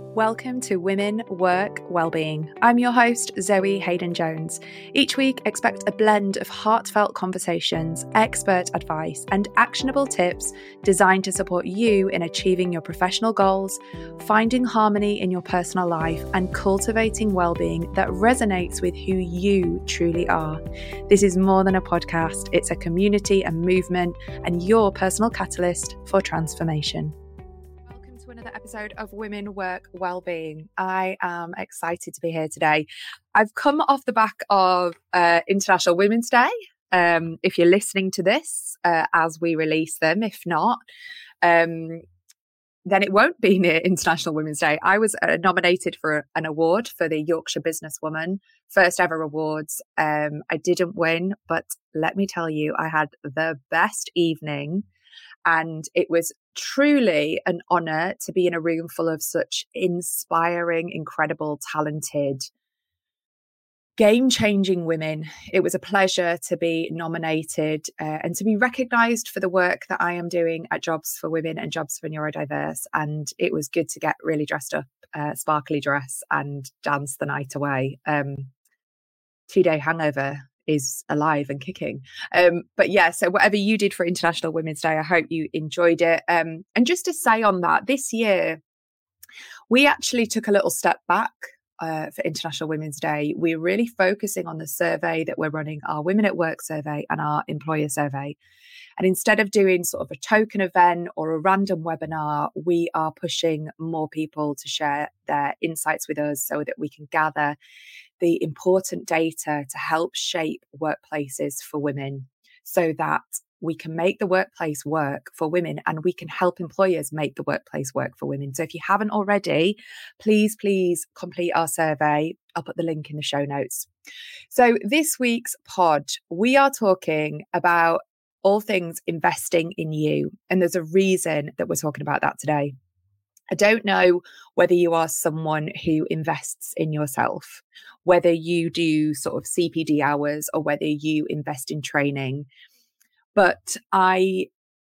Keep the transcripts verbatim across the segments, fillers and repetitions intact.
Welcome to Women Work Wellbeing. I'm your host, Zoe Hayden-Jones. Each week, expect a blend of heartfelt conversations, expert advice, and actionable tips designed to support you in achieving your professional goals, finding harmony in your personal life, and cultivating wellbeing that resonates with who you truly are. This is more than a podcast, it's a community and movement, and your personal catalyst for transformation. Another episode of Women Work Wellbeing. I am excited to be here today. I've come off the back of uh, International Women's Day. Um, if you're listening to this uh, as we release them, if not, um, then it won't be near International Women's Day. I was uh, nominated for an award for the Yorkshire Businesswoman, first ever awards. Um, I didn't win, but let me tell you, I had the best evening. And it was truly an honour to be in a room full of such inspiring, incredible, talented, game-changing women. It was a pleasure to be nominated uh, and to be recognised for the work that I am doing at Jobs for Women and Jobs for Neurodiverse. And it was good to get really dressed up, uh, sparkly dress and dance the night away. Um, two-day hangover is alive and kicking. Um, but yeah, so whatever you did for International Women's Day, I hope you enjoyed it. Um, and just to say on that, this year, we actually took a little step back uh, for International Women's Day. We're really focusing on the survey that we're running, our Women at Work survey and our employer survey. And instead of doing sort of a token event or a random webinar, we are pushing more people to share their insights with us so that we can gather the important data to help shape workplaces for women so that we can make the workplace work for women and we can help employers make the workplace work for women. So if you haven't already, please, please complete our survey. I'll put the link in the show notes. So this week's pod, we are talking about all things investing in you. And there's a reason that we're talking about that today. I don't know whether you are someone who invests in yourself, whether you do sort of C P D hours or whether you invest in training. But I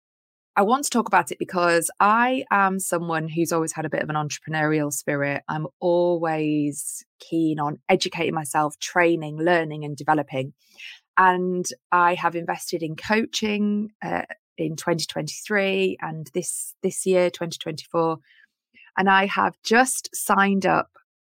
I want to talk about it because I am someone who's always had a bit of an entrepreneurial spirit. I'm always keen on educating myself, training, learning and developing. And I have invested in coaching uh, in twenty twenty-three and this this year, twenty twenty-four. And I have just signed up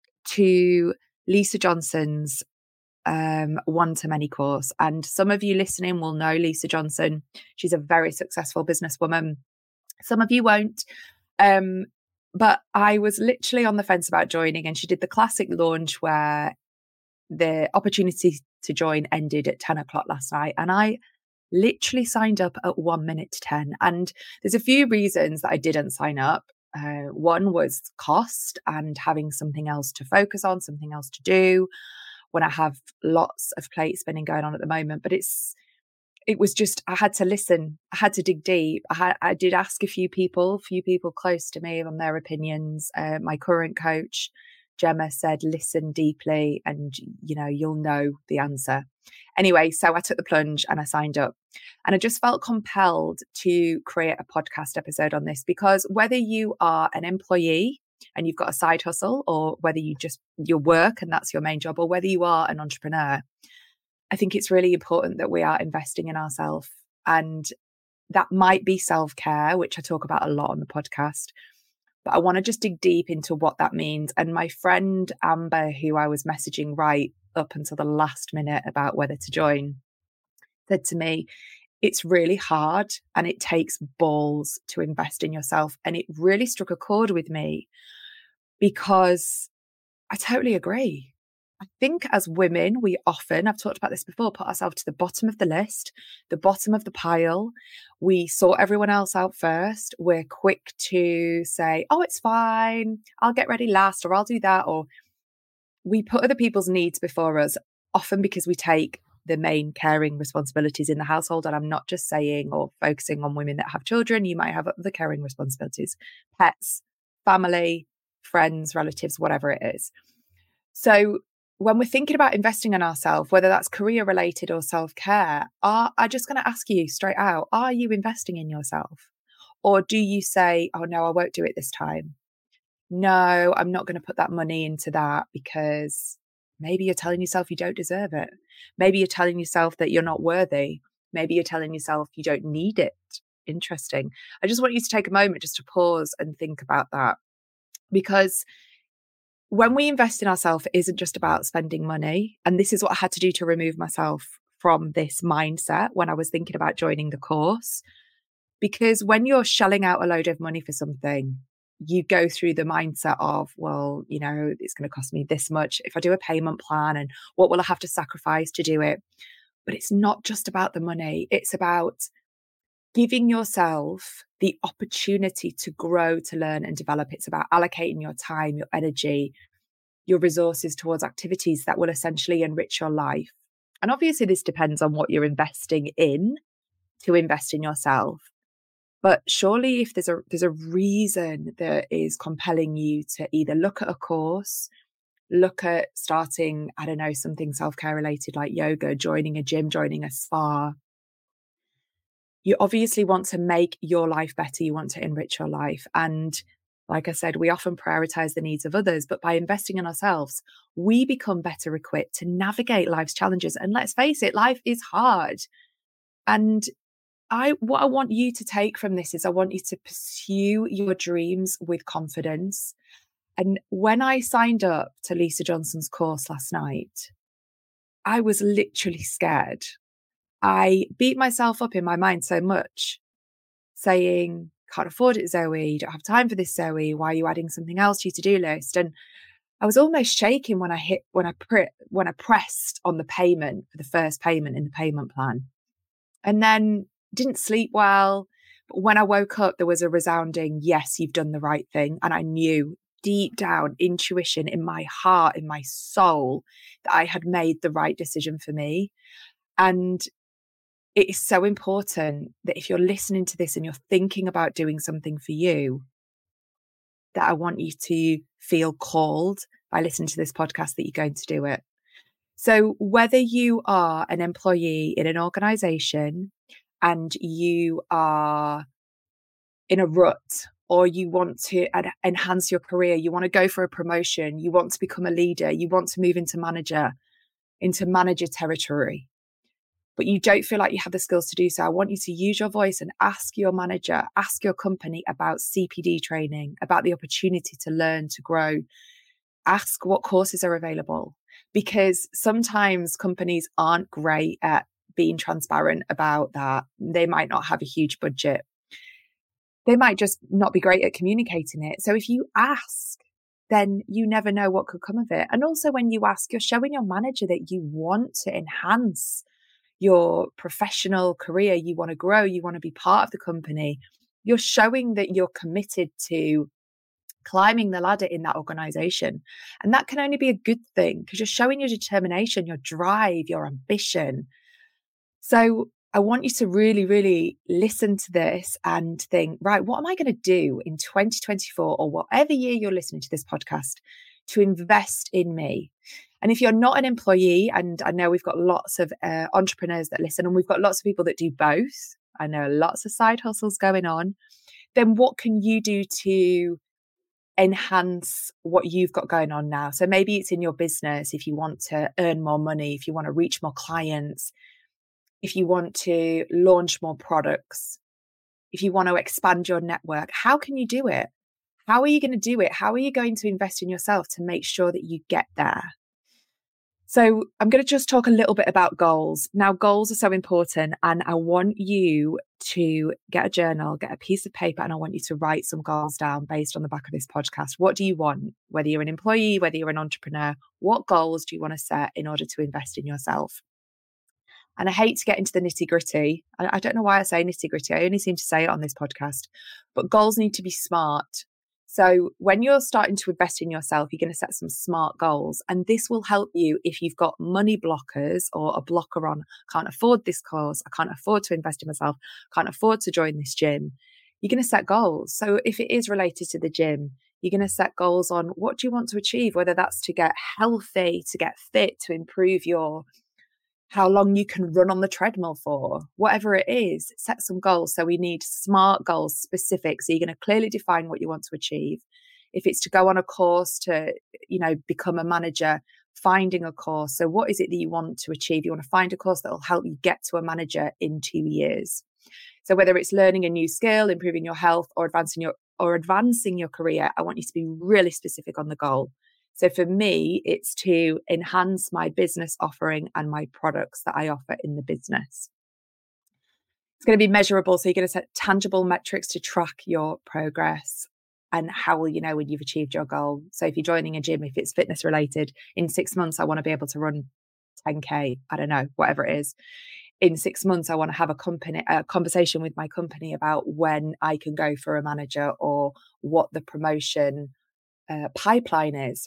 to Lisa Johnson's um, one-to-many course. And some of you listening will know Lisa Johnson. She's a very successful businesswoman. Some of you won't. Um, but I was literally on the fence about joining, and she did the classic launch where the opportunity to join ended at ten o'clock last night. And I literally signed up at one minute to ten. And there's a few reasons that I didn't sign up. Uh, one was cost and having something else to focus on, something else to do when I have lots of plate spinning going on at the moment. But it's, it was just, I had to listen. I had to dig deep. I, had, I did ask a few people, few people close to me on their opinions. Uh, my current coach, Gemma, said, listen deeply and, you know, you'll know the answer. Anyway, so I took the plunge and I signed up. And I just felt compelled to create a podcast episode on this because whether you are an employee and you've got a side hustle, or whether you just, your work and that's your main job, or whether you are an entrepreneur, I think it's really important that we are investing in ourselves. And that might be self-care, which I talk about a lot on the podcast. But I want to just dig deep into what that means. And my friend Amber, who I was messaging right up until the last minute about whether to join, said to me, it's really hard and it takes balls to invest in yourself. And it really struck a chord with me because I totally agree. I think as women, we often, I've talked about this before, put ourselves to the bottom of the list, the bottom of the pile. We sort everyone else out first. We're quick to say, oh, it's fine. I'll get ready last, or I'll do that. Or we put other people's needs before us, often because we take the main caring responsibilities in the household. And I'm not just saying or focusing on women that have children. You might have other caring responsibilities, pets, family, friends, relatives, whatever it is. So when we're thinking about investing in ourselves, whether that's career related or self-care, are, I'm just going to ask you straight out, are you investing in yourself? Or do you say, oh no, I won't do it this time? no, I'm not going to put that money into that, because maybe you're telling yourself you don't deserve it. Maybe you're telling yourself that you're not worthy. Maybe you're telling yourself you don't need it. Interesting. I just want you to take a moment just to pause and think about that, because when we invest in ourselves, it isn't just about spending money. And this is what I had to do to remove myself from this mindset when I was thinking about joining the course. Because when you're shelling out a load of money for something, you go through the mindset of, well, you know, it's going to cost me this much if I do a payment plan, and what will I have to sacrifice to do it? But it's not just about the money. It's about giving yourself the opportunity to grow, to learn and develop. It's about allocating your time, your energy, your resources towards activities that will essentially enrich your life. And obviously this depends on what you're investing in to invest in yourself. But surely if there's a there's a reason that is compelling you to either look at a course, look at starting, I don't know, something self-care related like yoga, joining a gym, joining a spa, you obviously want to make your life better. You want to enrich your life. And like I said, we often prioritize the needs of others, but by investing in ourselves, we become better equipped to navigate life's challenges. And let's face it, life is hard. And I, what I want you to take from this is I want you to pursue your dreams with confidence. And when I signed up to Lisa Johnson's course last night, I was literally scared. I beat myself up in my mind so much, saying, can't afford it, Zoe. You don't have time for this, Zoe. Why are you adding something else to your to-do list? And I was almost shaking when I hit, when I pre- when I pressed on the payment for the first payment in the payment plan. And then didn't sleep well. But when I woke up, there was a resounding, yes, you've done the right thing. And I knew deep down, intuition in my heart, in my soul, that I had made the right decision for me. And it is so important that if you're listening to this and you're thinking about doing something for you, that I want you to feel called by listening to this podcast that you're going to do it. So whether you are an employee in an organization and you are in a rut, or you want to ad- enhance your career, you want to go for a promotion, you want to become a leader, you want to move into manager, into manager territory, but you don't feel like you have the skills to do so, I want you to use your voice and ask your manager, ask your company about C P D training, about the opportunity to learn, to grow. Ask what courses are available, because sometimes companies aren't great at being transparent about that. They might not have a huge budget. They might just not be great at communicating it. So if you ask, then you never know what could come of it. And also when you ask, you're showing your manager that you want to enhance your professional career, you want to grow, you want to be part of the company. You're showing that you're committed to climbing the ladder in that organization. And that can only be a good thing, because you're showing your determination, your drive, your ambition. So I want you to really, really listen to this and think, right, what am I going to do in twenty twenty-four or whatever year you're listening to this podcast to invest in me? And if you're not an employee, and I know we've got lots of uh, entrepreneurs that listen, and we've got lots of people that do both, I know lots of side hustles going on, then what can you do to enhance what you've got going on now? So maybe it's in your business, if you want to earn more money, if you want to reach more clients, if you want to launch more products, if you want to expand your network. How can you do it? How are you going to do it? How are you going to invest in yourself to make sure that you get there? So I'm going to just talk a little bit about goals. Now, goals are so important, and I want you to get a journal, get a piece of paper, and I want you to write some goals down based on the back of this podcast. What do you want? Whether you're an employee, whether you're an entrepreneur, what goals do you want to set in order to invest in yourself? And I hate to get into the nitty gritty. I, I don't know why I say nitty gritty. I only seem to say it on this podcast, but goals need to be smart. So when you're starting to invest in yourself, you're going to set some smart goals. And this will help you if you've got money blockers or a blocker on, can't afford this course, I can't afford to invest in myself, can't afford to join this gym. You're going to set goals. So if it is related to the gym, you're going to set goals on what do you want to achieve, whether that's to get healthy, to get fit, to improve your how long you can run on the treadmill for, whatever it is, set some goals. So we need smart goals, specific. So you're going to clearly define what you want to achieve. If it's to go on a course to, you know, become a manager, finding a course. So what is it that you want to achieve? You want to find a course that will help you get to a manager in two years. So whether it's learning a new skill, improving your health, or advancing your or advancing your career, I want you to be really specific on the goal. So for me, it's to enhance my business offering and my products that I offer in the business. It's going to be measurable. So you're going to set tangible metrics to track your progress. And how will you know when you've achieved your goal? So if you're joining a gym, if it's fitness related, in six months, I want to be able to run ten K, I don't know, whatever it is. In six months, I want to have a company, a conversation with my company about when I can go for a manager or what the promotion uh, pipeline is.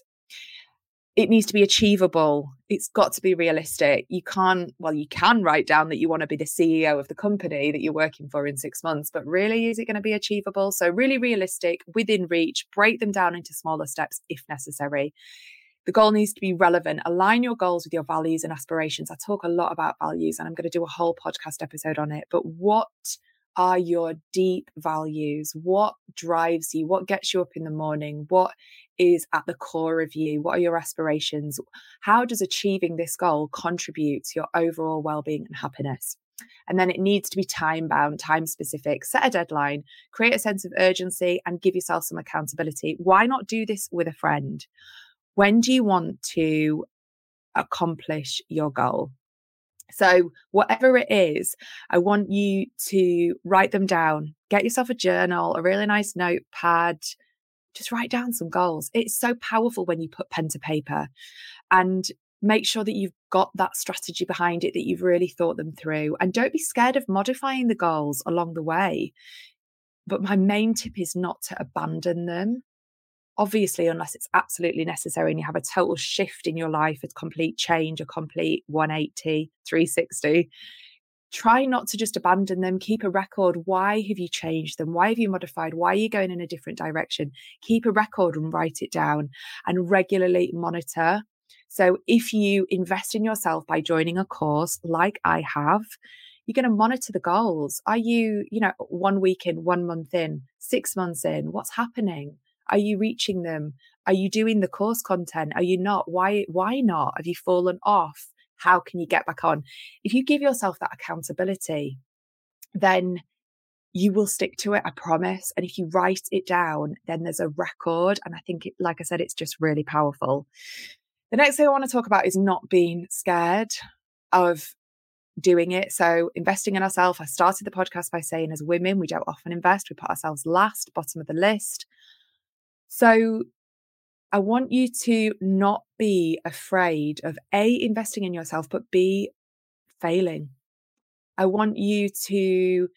It needs to be achievable. It's got to be realistic. You can't, well, you can write down that you want to be the C E O of the company that you're working for in six months, but really, is it going to be achievable? So really realistic, within reach, break them down into smaller steps if necessary. The goal needs to be relevant. Align your goals with your values and aspirations. I talk a lot about values and I'm going to do a whole podcast episode on it, but what are your deep values? What drives you? What gets you up in the morning? What is at the core of you? What are your aspirations? How does achieving this goal contribute to your overall well-being and happiness? And then it needs to be time-bound, time-specific. Set a deadline, create a sense of urgency, and give yourself some accountability. Why not do this with a friend? When do you want to accomplish your goal? So whatever it is, I want you to write them down. Get yourself a journal, a really nice notepad. Just write down some goals. It's so powerful when you put pen to paper, and make sure that you've got that strategy behind it, that you've really thought them through. And don't be scared of modifying the goals along the way. But my main tip is not to abandon them. Obviously, unless it's absolutely necessary and you have a total shift in your life, a complete change, a complete one eighty, three sixty, try not to just abandon them. Keep a record. Why have you changed them? Why have you modified? Why are you going in a different direction? Keep a record and write it down and regularly monitor. So if you invest in yourself by joining a course like I have, you're going to monitor the goals. Are you, you know, one week in, one month in, six months in? What's happening? Are you reaching them? Are you doing the course content? Are you not? Why, why not? Have you fallen off? How can you get back on? If you give yourself that accountability, then you will stick to it, I promise. And if you write it down, then there's a record. And I think, it, like I said, it's just really powerful. The next thing I want to talk about is not being scared of doing it. So investing in ourselves. I started the podcast by saying, as women, we don't often invest. We put ourselves last, bottom of the list. So I want you to not be afraid of A, investing in yourself, but B, failing. I want you to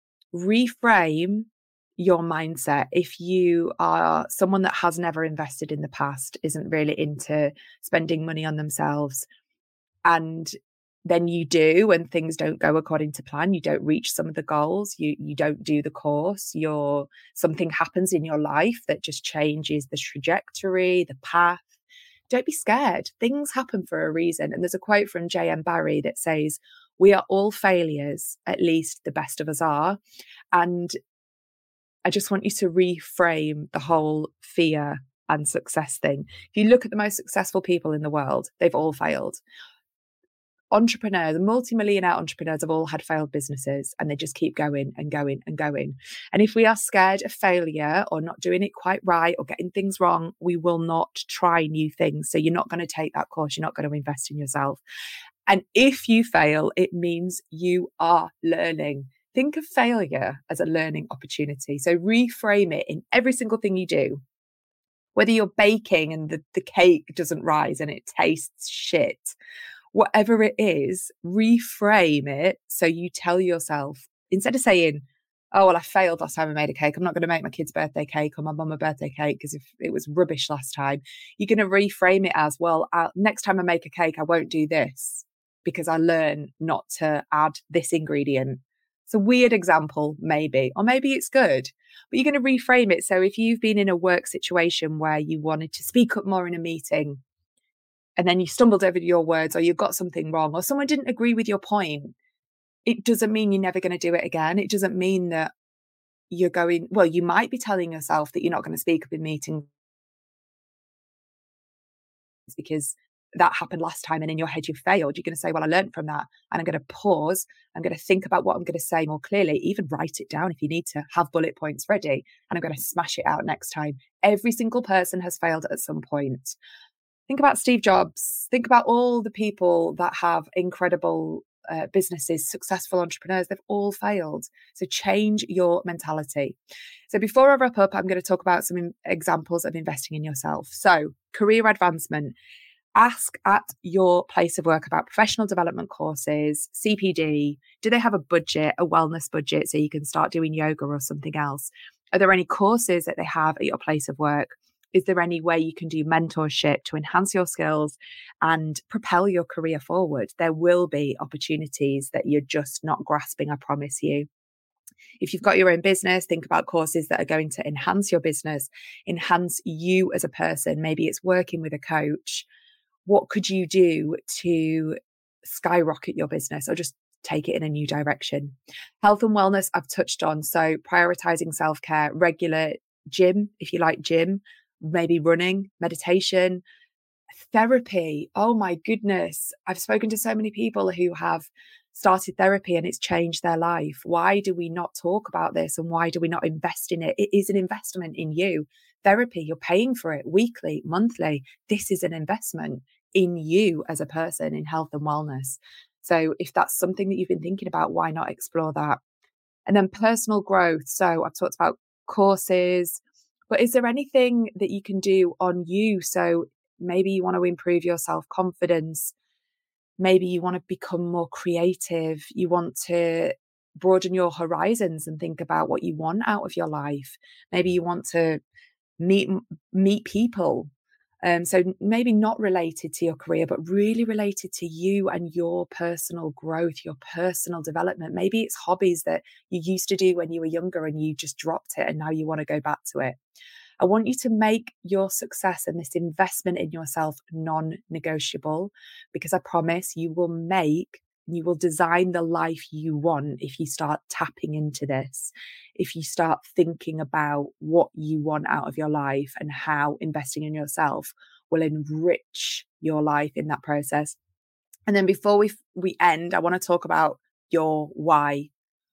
reframe your mindset. If you are someone that has never invested in the past, isn't really into spending money on themselves, and then you do, and things don't go according to plan, you don't reach some of the goals, you you don't do the course, you're, something happens in your life that just changes the trajectory, the path. Don't be scared. Things happen for a reason. And there's a quote from J M Barrie that says, "We are all failures, at least the best of us are." And I just want you to reframe the whole fear and success thing. If you look at the most successful people in the world, they've all failed. Entrepreneurs, multi-millionaire entrepreneurs have all had failed businesses, and they just keep going and going and going. And if we are scared of failure or not doing it quite right or getting things wrong, we will not try new things. So you're not going to take that course. You're not going to invest in yourself. And if you fail, it means you are learning. Think of failure as a learning opportunity. So reframe it in every single thing you do. Whether you're baking and the, the cake doesn't rise and it tastes shit, whatever it is, reframe it. So you tell yourself, instead of saying, "Oh, well, I failed last time I made a cake, I'm not going to make my kid's birthday cake or my mum a birthday cake because if it was rubbish last time," you're going to reframe it as, "Well, I'll, next time I make a cake, I won't do this because I learn not to add this ingredient." It's a weird example, maybe, or maybe it's good, but you're going to reframe it. So if you've been in a work situation where you wanted to speak up more in a meeting, and then you stumbled over your words, or you got something wrong, or someone didn't agree with your point, it doesn't mean you're never going to do it again. It doesn't mean that you're going, well, you might be telling yourself that you're not going to speak up in meetings because that happened last time and in your head you failed. You're going to say, well, I learned from that, and I'm going to pause. I'm going to think about what I'm going to say more clearly, even write it down if you need to, have bullet points ready, and I'm going to smash it out next time. Every single person has failed at some point. Think about Steve Jobs. Think about all the people that have incredible uh, businesses, successful entrepreneurs. They've all failed. So change your mentality. So before I wrap up, I'm going to talk about some examples of investing in yourself. So career advancement. Ask at your place of work about professional development courses, C P D. Do they have a budget, a wellness budget, so you can start doing yoga or something else? Are there any courses that they have at your place of work? Is there any way you can do mentorship to enhance your skills and propel your career forward? There will be opportunities that you're just not grasping, I promise you. If you've got your own business, think about courses that are going to enhance your business, enhance you as a person. Maybe it's working with a coach. What could you do to skyrocket your business or just take it in a new direction? Health and wellness, I've touched on. So prioritizing self-care, regular gym, if you like gym, maybe running, meditation, therapy. Oh my goodness. I've spoken to so many people who have started therapy and it's changed their life. Why do we not talk about this, and why do we not invest in it? It is an investment in you. Therapy, you're paying for it weekly, monthly. This is an investment in you as a person, in health and wellness. So if that's something that you've been thinking about, why not explore that? And then personal growth. So I've talked about courses, but is there anything that you can do on you? So maybe you want to improve your self-confidence. Maybe you want to become more creative. You want to broaden your horizons and think about what you want out of your life. Maybe you want to meet meet people. Um, so maybe not related to your career, but really related to you and your personal growth, your personal development. Maybe it's hobbies that you used to do when you were younger and you just dropped it and now you want to go back to it. I want you to make your success and this investment in yourself non-negotiable, because I promise you will make, you will design the life you want if you start tapping into this, if you start thinking about what you want out of your life and how investing in yourself will enrich your life in that process. And then before we we end, I want to talk about your why.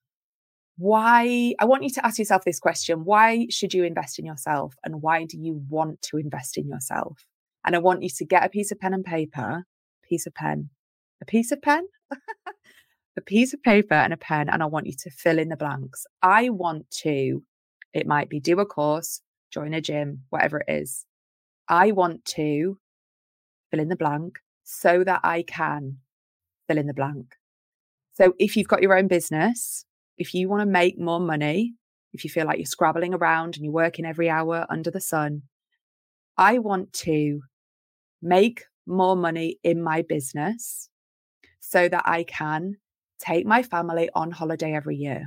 Why, I want you to ask yourself this question: why should you invest in yourself, and why do you want to invest in yourself? And I want you to get a piece of pen and paper, piece of pen, a piece of pen, a piece of paper and a pen, and I want you to fill in the blanks. I want to, it might be do a course, join a gym, whatever it is. I want to fill in the blank so that I can fill in the blank. So if you've got your own business, if you want to make more money, if you feel like you're scrabbling around and you're working every hour under the sun, I want to make more money in my business so that I can take my family on holiday every year.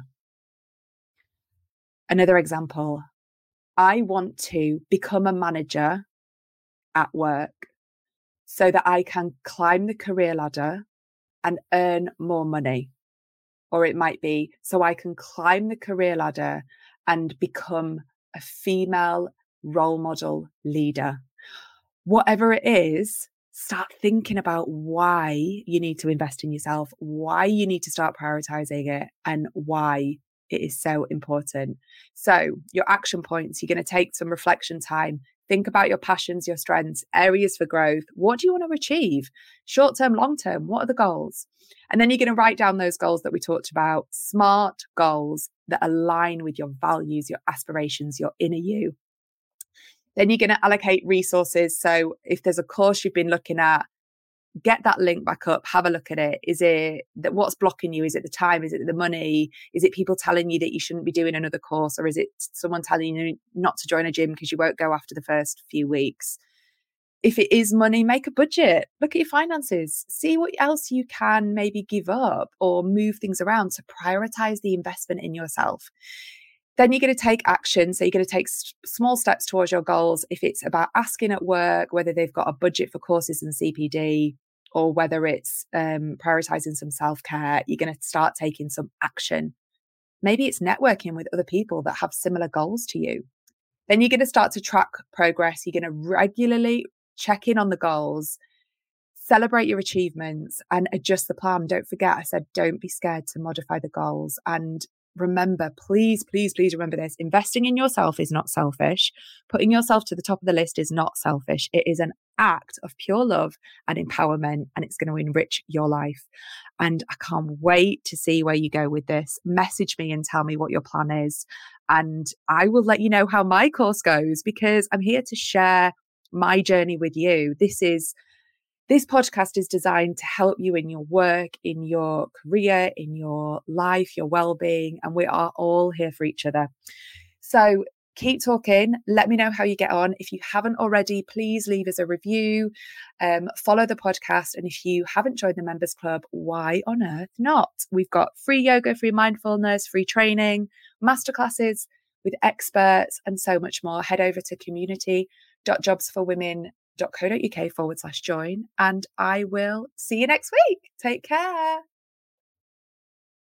Another example, I want to become a manager at work so that I can climb the career ladder and earn more money. Or it might be so I can climb the career ladder and become a female role model leader. Whatever it is, start thinking about why you need to invest in yourself, why you need to start prioritizing it, and why it is so important. So your action points, you're going to take some reflection time. Think about your passions, your strengths, areas for growth. What do you want to achieve? Short term, long term, what are the goals? And then you're going to write down those goals that we talked about, smart goals that align with your values, your aspirations, your inner you. Then you're going to allocate resources. So if there's a course you've been looking at, get that link back up, have a look at it. Is it that what's blocking you? Is it the time? Is it the money? Is it people telling you that you shouldn't be doing another course? Or is it someone telling you not to join a gym because you won't go after the first few weeks? If it is money, make a budget. Look at your finances. See what else you can maybe give up or move things around to prioritize the investment in yourself. Then you're going to take action. So you're going to take s- small steps towards your goals. If it's about asking at work whether they've got a budget for courses and C P D, or whether it's um, prioritizing some self-care, you're going to start taking some action. Maybe it's networking with other people that have similar goals to you. Then you're going to start to track progress. You're going to regularly check in on the goals, celebrate your achievements, and adjust the plan. Don't forget, I said, don't be scared to modify the goals. And remember, please, please, please remember this. Investing in yourself is not selfish. Putting yourself to the top of the list is not selfish. It is an act of pure love and empowerment, and it's going to enrich your life. And I can't wait to see where you go with this. Message me and tell me what your plan is. And I will let you know how my course goes, because I'm here to share my journey with you. This is This podcast is designed to help you in your work, in your career, in your life, your well-being, and we are all here for each other. So keep talking. Let me know how you get on. If you haven't already, please leave us a review, um, follow the podcast. And if you haven't joined the Members Club, why on earth not? We've got free yoga, free mindfulness, free training, masterclasses with experts, and so much more. Head over to community.jobsforwomen.co.uk forward slash join. And I will see you next week. Take care.